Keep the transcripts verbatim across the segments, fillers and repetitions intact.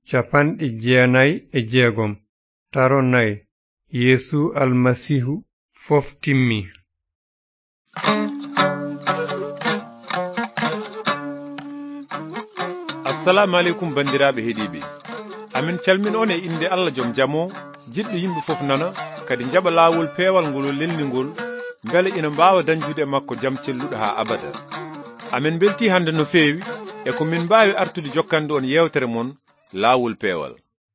capanɗe jeenayi e jeegom taro nayi Yeesu almasihu fof timmi. assalamu aleykum bandiraɓe heeɗiɓe, amin calmin on e inde Allah joom jamo jiɗɗo yimɓe fof nana kadi jaɓa laawol peewal ngol lelningol beele ina mbawa dañjude makko jaam celluɗo ha abada. amin belti hande no feewi e ko min mbawi artude jokkande on yewtere mon laawol peewal.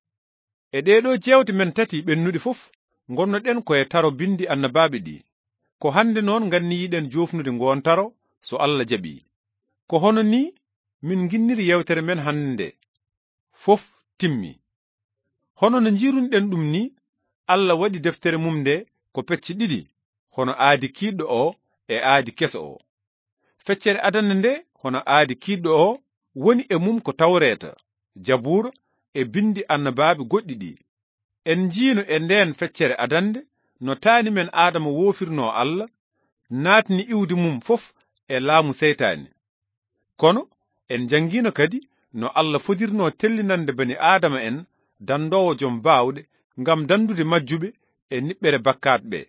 e ɗeɗo jewte men tati ɓennuɗe fof gonnoɗen koye taro bindi annabaɓe ɗi. ko hande noon ganniyiɗen jofnude ngon taro so Allah jaɓi. ko hono ni min ginniri yewtere men hande fof timmi. hono no jirunɗen ɗum ni, Allah waɗi deftere mum nde ko pecce ɗiɗi, hono aadi kiɗɗo o e aadi keso o. feccere adana nde hono aadi kiɗɗo o woni e mum ko tawreta, jabura e bindi annabaɓe goɗɗi ɗi. en jiino e nden feccere adande no taani men Adama wofirno Allah, naatni iwdi mum fof e laamu seytaane. kono en jangino kadi no Allah fodirno tellinande bani Adama en dandowo joom bawɗe ngam dandude majjuɓe e niɓɓere bakkat ɓe.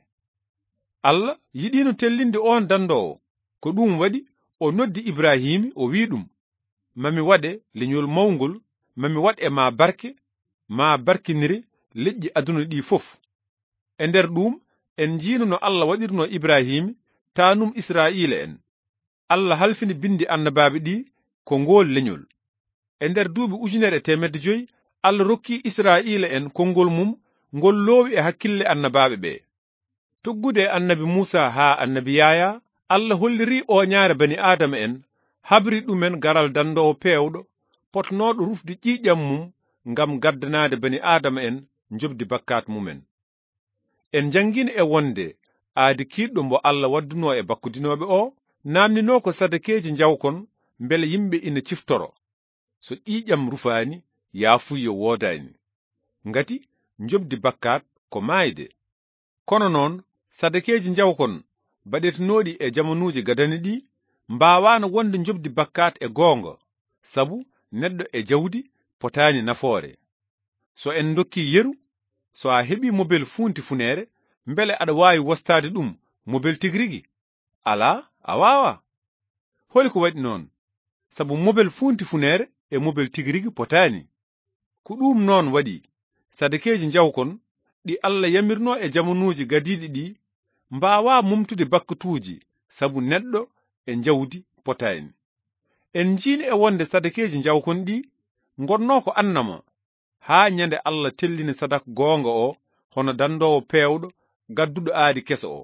Allah yiɗino tellinde on dandowo, ko ɗum waɗi o noddi Ibrahima o wi ɗum, mami waɗe leñol mawgol, mami waɗ e ma barke, ma barkinire leƴƴi aduna ɗi fof. e nder ɗum en jiino no Allah waɗirno Ibrahima tanum Israila en. Allah halfini bindi annabaɓe ɗi ko ngol leñol. e nder duuɓi ujunere e temedde joyi Allah rokki Israila en konngol mum ngol loowi e hakkille annabaɓe ɓe. tuggude annabi Musa ha annabi Yaya, Allah holliri o ñaare bani Adama en, habri ɗumen garal dandowo peewɗo potnoɗo rufde ƴiƴam mum ngam gaddanade bani Adama en jobdi bakkat mumen. en jangini e wonde aadi kiɗɗo mbo Allah wadduno e bakkudinoɓe o namnino ko sadakeji jawkon beele yimɓe ina ciftoro. so ƴiƴam rufani yaafuyo wodani, ngati jobdi bakkat ko maayde. kono noon sadakeji jawkon baɗetinoɗi e jamanuji gadani ɗi mbawano wonde jobdi bakkat e goonga, sabu neɗɗo e jawdi potani nafoore. so en dokki yeru, so a heɓi mobel funti funere, beele aɗa wawi wostade ɗum mobel tigrigi? ala, a wawa. holi ko waɗi noon? sabu mobel funti funere e mobel tigrigi potani. ko ɗum noon waɗi sadakeji jawkon ɗi Allah yamirno e jamanuji gadiɗi ɗi mbawa mumtude bakkatuji, sabu neɗɗo e jawdi potani. en jiini e wonde sadakeji jawkon ɗi gonno ko annama ha nyande Allah tellini sadak goonga o hono dandowo peewɗo gadduɗo aadi keso o.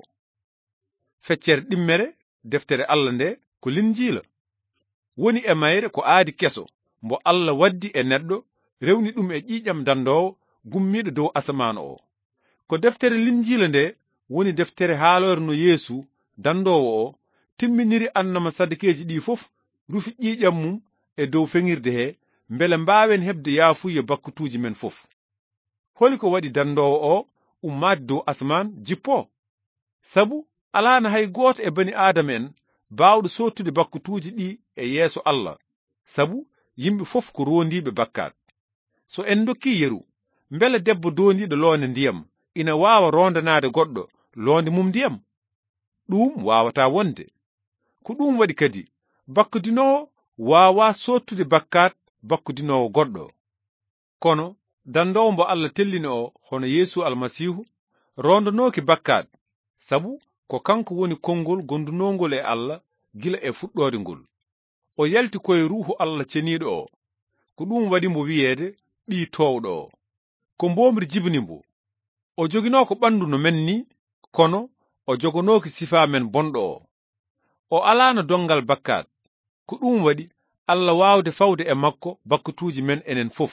feccere ɗimmere deftere Allah nde ko Linjiila, woni e mayre ko aadi keso mbo Allah waddi e neɗɗo rewni ɗum e ƴiƴam dandowo gummiɗo dow asamanu o. ko deftere Linjiila nde woni deftere haalorno Yeesu dandowo o timminiri annama sadakeji ɗi fof rufi ƴiƴam mum e dow feŋirde he, beele mbawen hebde yaafuya bakkatuji men fof. holi ko waɗi dandowo o ummade dow asaman jippo? sabu alana hay goto e bani Adama en bawɗo sottude bakkatuji ɗi e yeeso Allah, sabu yimɓe fof ko rondiɓe bakkat. so en dokki yeru, beele debbo dondiɗo loonde ndiyam ina wawa rondanade goɗɗo loonde mum ndiyam? ɗum wawata wonde. ko ɗum waɗi kadi bakkudinowo wawa sottude bakkat bakkudinowo goɗɗo. kono dandowo mbo Allah tellini o hono Yeesu almasihu rondanoki bakkat, sabu ko kanko woni konngol gondunongol e Allah gila e fuɗɗode ngol. o yalti koye ruuhu Allah ceniɗo o. ko ɗum waɗi mbo wiyeede ɓi towɗo o. ko mbomri jibini mbo. o jogino ko ɓandu no men ni, kono o jogonoki sifa men bonɗo o. o alano dongal bakkat. ko ɗum waɗi Allah wawde fawde e makko bakkatuji men enen fof.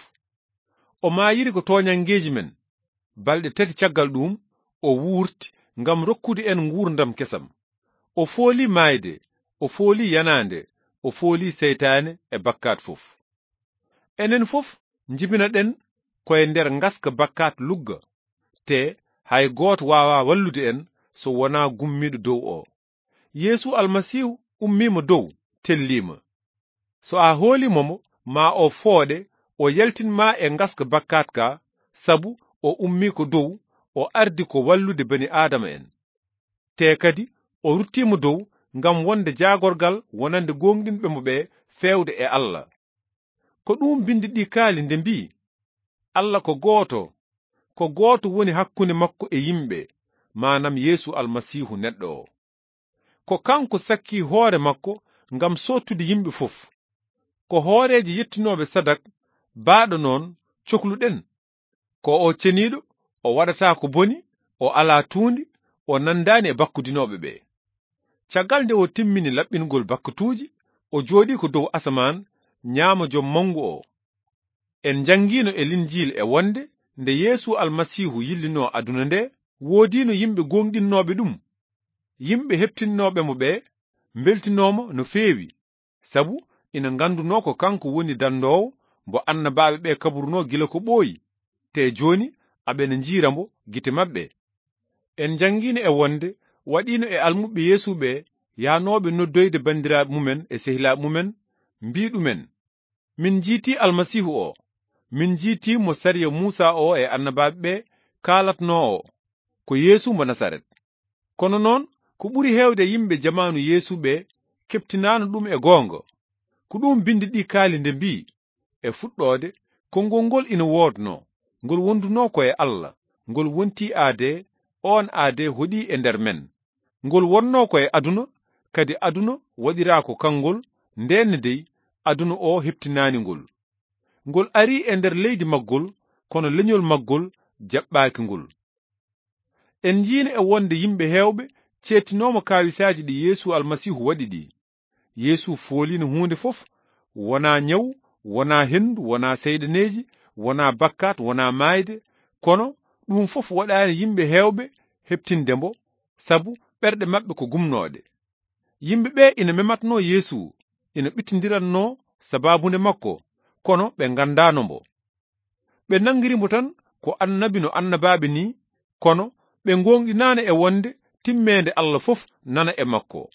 o mayiri ko toñangeji men. balɗe tati caggal ɗum o wurti ngam rokkude en ngurdam kesam. o fooli mayde, o fooli yanande, o fooli seytane e bakkat fof. enen fof jibina ɗen koye nder ngaska bakkat lugga, te hay goto wawa wallude en so wona gummiɗo dow o. Yeesu almasihu ummima dow, tellima. so a hoolimomo ma o fooɗe o yaltinma e ngaska bakkat ka sabu o ummi ko dow o ardi ko wallude bani adama en te kadi o ruttimo dow ngam wonde jagorgal wonande gonɗinɓe mo ɓe fewde e Allah ko ɗum bindi ɗi kaali nde mbi Allah ko gooto ko gooto woni hakkunde makko e yimɓe manam Yesu almasihu neɗɗo o ko kanko sakki hoore makko ngam sottude yimɓe fof ko hooreji yettinoɓe sadak baaɗo noon cohluɗen ko o ceniɗo o waɗata ko boni o ala tuundi o nandani e bakkudinoɓe ɓe caggal nde o timmini laɓɓingol bakkutuji o jooɗi ko dow asaman nyaama jom mangu o en jangino e linjil e wonde nde Yesu almasihu yillino aduna nde woodino yimɓe gonɗinnoɓe ɗum yimɓe heptinnoɓe mo ɓe beltinomo no feewi sabu ina ganduno ko kanko woni dandowo mbo annabaɓe ɓe kaburno gila ko ɓooyi te joni aɓene jiirambo gite mabɓe en jangino e wonde waɗino e almuɓe Yesu ɓe yanoɓe noddoyde bandiraɓe mumen e sehilaɓe mumen mbiɗumen min jiiti almasihu o min jiiti mo sariya Musa o e annabaɓe ɓe kalatno o ko Yesu mo Nasaret kono noon ko ɓuri hewde yimɓe jamanu Yesu ɓe keptinano ɗum e gonga ko ɗum bindi ɗi kaali nde mbi e fuɗɗode konngol ngol ina wodno ngol wonduno ko e Allah ngol wonti aade on aade hoɗi e nder men ngol wonno ko e aduna kadi aduna waɗira ko kangol ndenne dey aduna o heptinani ngol ngol ari e nder leydi maggol kono leñol maggol jaɓɓaki ngol en jiino e wonde yimɓe hewɓe cettinomo kawisaji ɗi Yesu almasihu waɗi ɗi Yesu foolino hunde fof wona nyawu wona hendu wona seyɗaneji wona bakkat wona mayde kono ɗum fof waɗani yimɓe hewɓe heptindembo sabu ɓerɗe maɓɓe ko gumnoɗe yimɓe ɓe ina mematno Yesu ina ɓittidiranno sababunde makko kono ɓe gandanombo ɓe nangirimo tan ko annabi no annabaɓe ni kono ɓe gonɗinani e wonde timmede Allah fof nana e makko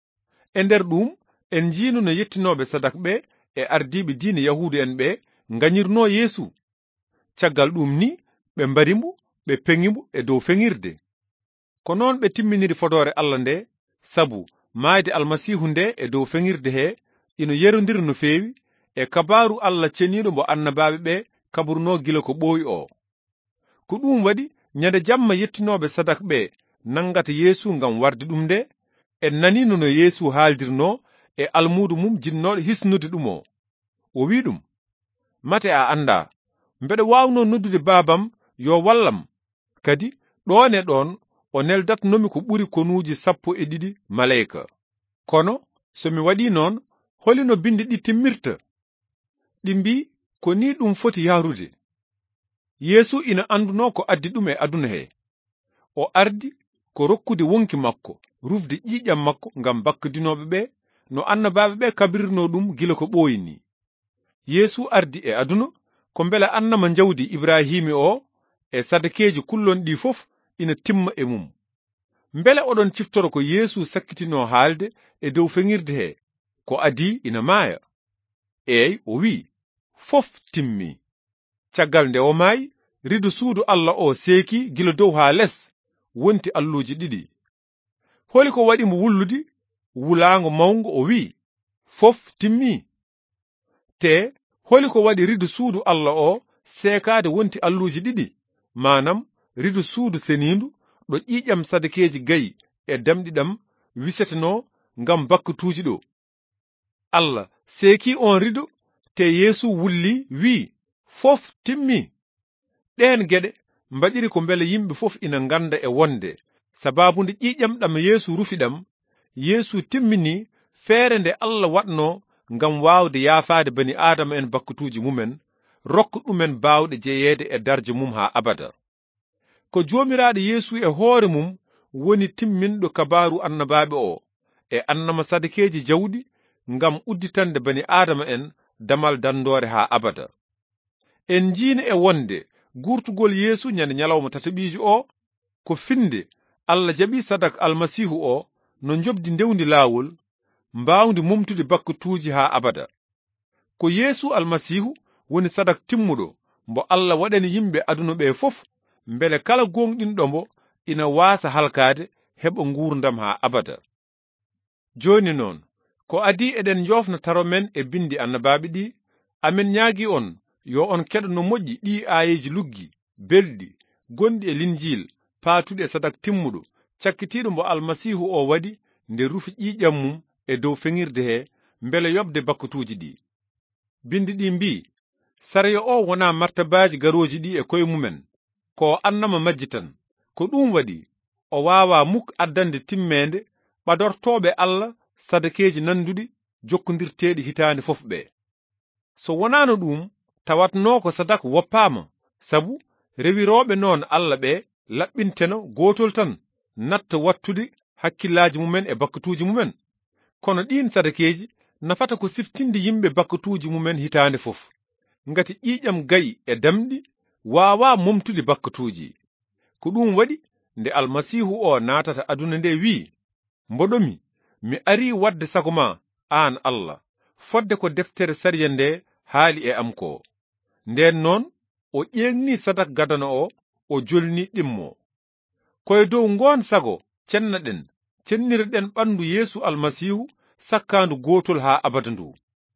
e nder ɗum en jiino no yettinoɓe sadak ɓe e ardiɓe diine yahudu en ɓe gañirno Yesu caggal ɗum ni ɓe mbarimo ɓe peŋimo e dow feŋirde ko noon ɓe timminiri fodore Allah nde sabu maayde almasihu nde e dow feŋirde he ina yerodiri no feewi e kabaru Allah ceniɗo mbo annabaɓe ɓe kaburno gila ko ɓooyi o ko ɗum waɗi nyande jamma yettinoɓe sadak ɓe nangata Yesu ngam warde ɗum nde en nanino no Yesu haaldirno e almudu mum jinnoɗo hisnude ɗum o o wi ɗum mate a anda mbeɗa wawno noddude babam yo wallam kadi ɗon e ɗon o neldatnomi ko ɓuri konuuji sappo e ɗiɗi malayika kono somi waɗi noon holino bindi ɗi timmirta ɗi mbi ko ni ɗum foti yahrude Yesu ina anduno ko addi ɗum e aduna he o ardi ko rokkude wonki makko rufde ƴiƴam makko ngam bakkudinoɓe ɓe no annabaɓe ɓe kabrirno ɗum gila ko ɓooyi ni Yesu ardi e aduna ko mbele annama jawdi Ibrahimi o e sadakeji kullon ɗi fof ina timma e mum mbele oɗon ciftoro ko Yesu sakkitino haalde e dow feŋirde he ko adi ina maaya eyi o wi fof timmi caggal nde o maayi ridu suudu Allah o seeki gila dow ha les wonti alluji ɗiɗi holi ko waɗi mo wullude wulaango mawngo o wi fof timmi te holi ko waɗi ridu suudu Allah o seekaade wonti alluji ɗiɗi manam ridu suudu senindu ɗo ƴiƴam sadakeji gayi e damɗiɗam wiseteno ngam bakkutuji ɗo Allah seeki on ridu te Yesu wulli wi fof timmi ɗen geɗe mbaɗiri ko mbele yimɓe fof ina ganda e wonde sababunde ƴiƴam ɗam Yesu rufiɗam Yesu timmini feere nde Allah waɗno ngam wawde yaafade bani adama en bakkutuji mumen rokka ɗumen bawɗe jeeyede e darje mum ha abada ko jomiraɗo Yesu e hoore mum woni timminɗo kabaru annabaɓe o e annama sadakeji jawɗi ngam udditande bani adama en damal dandore ha abada en jiini e wonde gurtugol Yesu nyande nyalawma tataɓijo o ko finde Allah jaɓi sadak almasihu o no jobdi ndewndi laawol mbawdi mumtude bakkutuji ha abada ko Yesu almasihu woni sadak timmuɗo mbo Allah waɗani yimɓe aduna ɓe fof, mbele kala gonɗinɗo mbo ina waasa halkade heɓa ngurdam ha abada. Joni noon ko adi eɗen jofna taro men e bindi annabaɓe ɗi, amin ñaagi on yo on keɗo no moƴƴi ɗi ayeji luggi belɗi gonɗi e linjil paatuɗe sadak timmuɗo cakkitiɗo mbo almasihu o waɗi nde rufi ƴiƴam mum e dow feŋirde he mbele yobde bakkutuji ɗi. Bindi ɗi mbi sarya o wona martabaji garoji ɗi e koye mumen, ko annama majji tan. Ko ɗum waɗi o wawa muk addande timmende ɓadortoɓe Allah sadakeji nanduɗi jokkodirteɗi hitande fof ɓe. So wonano ɗum tawatno ko sadak woppama, sabu rewiroɓe noon Allah ɓe laɓɓinteno gotol tan natta wattude hakkillaji mumen e bakkutuji mumen. Kono ɗin sadakeji nafata ko siftinde yimɓe bakkutuji mumen hitande fof, ngati ƴiƴam gayi e damɗi wawa momtude bakkutuji. Ko ɗum waɗi nde almasihu o natata aduna nde wi, mboɗomi mi ari wadde sago ma an Allah, fodde ko deftere sariya nde haali e am ko. Nden noon o ƴeŋni sadak gadana o, o jolni ɗimmo. Koye dow ngon sago cennaɗen cennirɗen ɓandu Yeesu almasihu sakkandu gotol ha abada ndu.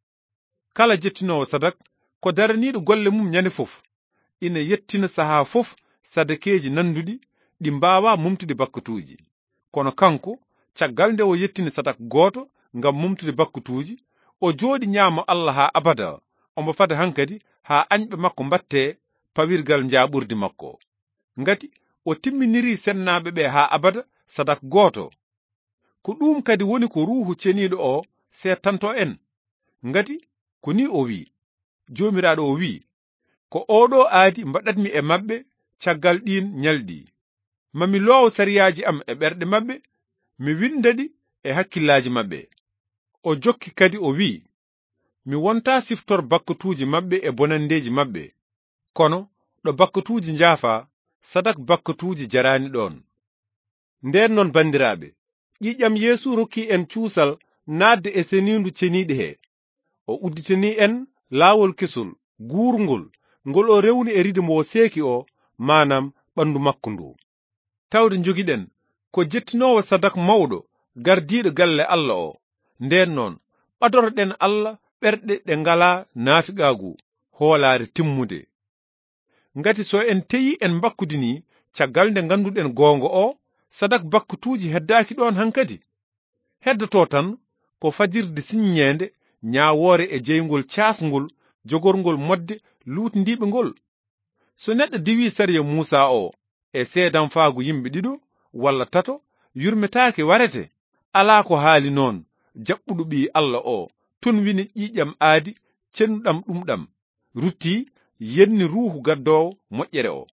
Kala jettinowo sadak ko daraniɗo golle mum ñande fof ina yettina saha fof sadakeji nanduɗi ɗi mbawa mumtude bakkutuji. Kono kanko caggal nde o yettini sadak goto ngam mumtude bakkutuji, o jooɗi ñaamo Allah ha abada, omo fada hankadi ha añɓe makko mbatte pawirgal njaɓurdi makko, ngati o timminiri sennaɓe ɓe ha abada sadak goto. Ko ɗum kadi woni ko ruhu ceniɗo o setanto en, ngati ko ni o wi, jomiraɗo o wi, ko oɗo aadi mbaɗatmi e mabɓe caggal ɗin ñalɗi, mami loowo sariyaji am e ɓerɗe mabɓe, mi windaɗi e hakkillaji mabɓe. O jokki kadi o wi, mi wonta siftor bakkutuji mabɓe e bonandeji mabɓe, kono ɗo bakkutuji njaafa sadak bakkutuji jarani ɗon. Nden non bandiraɓe, ƴiƴam Yeesu rokki en cuusal nadde e senindu ceniɗe he. O udditini en laawol kesol guurngol ngol o rewni e ride mo seeki o, manam ɓandu makko ndu. Tawde jogiɗen ko jettinowo sadak mawɗo gardiɗo galle Allah o. Nden noon ɓadoroɗen Allah ɓerɗe ɗe ngala naafiqagu hoolare timmude. Ngati so en teyi en bakkudini caggal nde ganduɗen gonga o, sadak bakkutuji heddaki ɗon hankadi. Heddoto tan ko fajirde siññede ñawore e jeygol casgol jogorgol modde lutdiɓe ngol. So neɗɗo diwi sariya Musa o e seedan faagu yimɓe ɗiɗo walla tato, yurmetake warete. Ala ko haali noon jaɓɓuɗo ɓi Allah o tun wini ƴiƴam aadi cennuɗam ɗumɗam rutti yenni ruhu gaddowo moƴƴere o.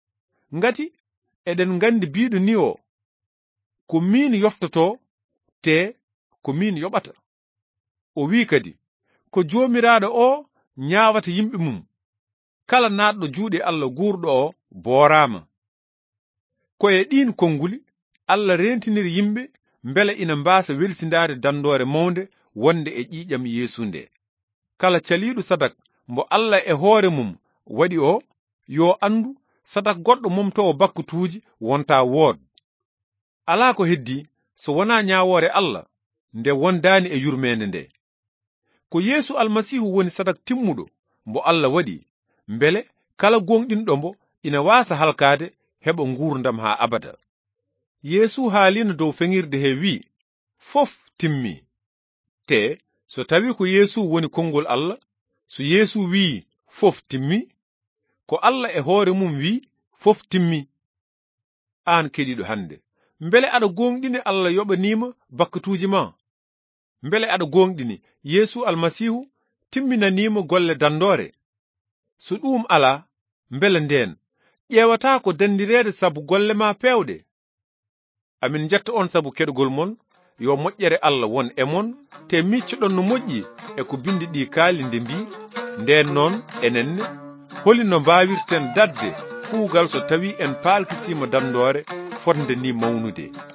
Ngati eɗen gandi biɗo ni o, ko min yoftoto te ko min yoɓata. O wi kadi ko jomiraɗo o ñaawata yimɓe mum, kala naɗɗo juuɗe Allah guurɗo o boorama. Koye ɗin konnguli Allah rentiniri yimɓe mbele ina mbasa welsindade dandore mawnde wonde e ƴiƴam Yeesu nde. Kala caliɗo sadak mbo Allah e hoore mum waɗi o, yo andu sadak goɗɗo momtowo bakkutuji wonta wood. Ala ko heddi so wona ñawore Allah nde wondani e yurmede nde. Ko Yeesu almasihu woni sadak timmuɗo mbo Allah waɗi, mbele kala gonɗinɗo mbo ina wasa halkade heɓa ngurdam ha abada. Yeesu haalino dow feŋirde he wi, fof timmi. Te so tawi ko Yeesu woni konngol Allah, so Yeesu wi fof timmi, ko Allah e hoore mum wi fof timmi. An keɗiɗo hande, mbele aɗa gonɗini Allah yoɓanima bakkutuji ma? Mbele aɗa gonɗini Yeesu almasihu timminanima golle dandore? So ɗum ala, mbele nden ƴewata ko dandirede sabu golle ma pewɗe. Amin jetta on sabu keɗugol mon, yo moƴƴere Allah won e mon, te miccoɗon no moƴƴi e ko bindi ɗi kaali nde mbi, nden noon enenne holi no mbawirten dadde kuugal so tawi en palkisima dandore fodde ni mawnude.